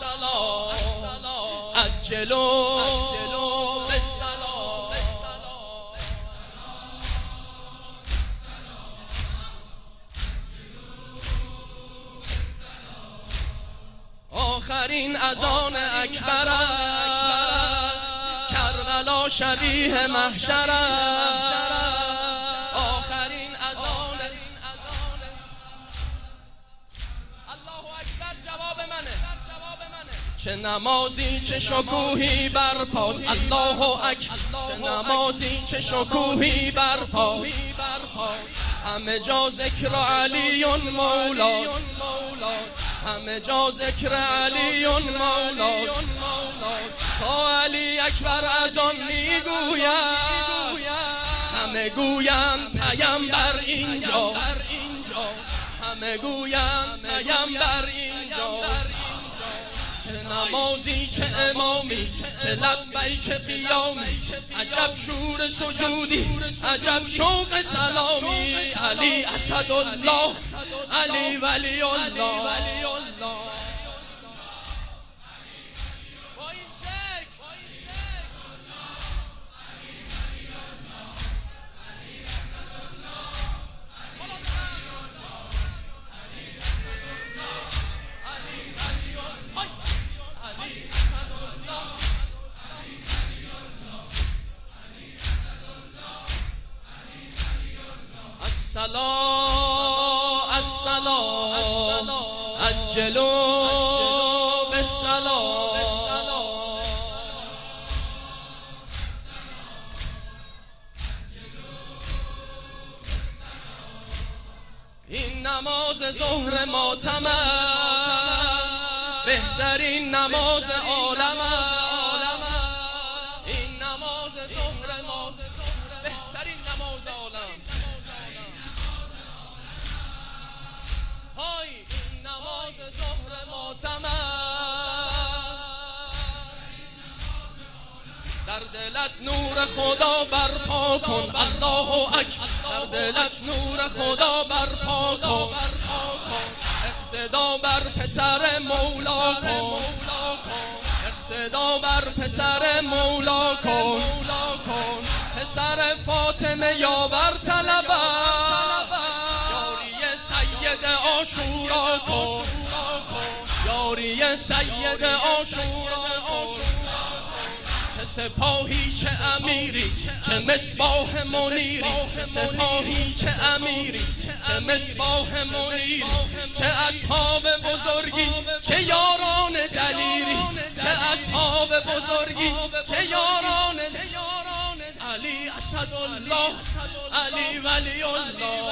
عجلوا آخرین اذان اکبر است، کربلا شبیه محشر است. آخرین اذان الله اکبر جواب منه. چه نمازی چه شکوهی برپاست. الله اکبر چه نمازی چه شکوهی برپاست. همه جا ذکر علی مولاست، همه جا ذکر علی مولاست. تا علی اکبر از آن میگوید، همه گویند پیامبر اینجا، همه گویند پیامبر اینجا. چه نمازی چه امامی چه لبیک قیامی، عجب شور سجودی عجب شوق سلامی. علی اسدالله علی ولی الله. السلام عجلوا بالسلام. این نماز ظهر ماتم است، بهترین نماز عالم است. این نماز ظهر ماتم بهترین نماز عالم. این نماز ظهر ماتم است، در دلت نور خدا برپا کن. الله اکبر در دلت نور خدا برپا کن. اقتدا بر پسر مولا کن، اقتدا بر پسر مولا کن. پسر فاطمه یاور طلبد، سید عاشورا کن، یاری سید عاشورا کن. چه سپاهی چه امیری چه مصباح منیری، چه سپاهی چه امیری چه مصباح منیری. چه اصحاب بزرگی چه یاران دلیری، چه اصحاب بزرگی چه یاران. علی اسدالله علی ولی الله.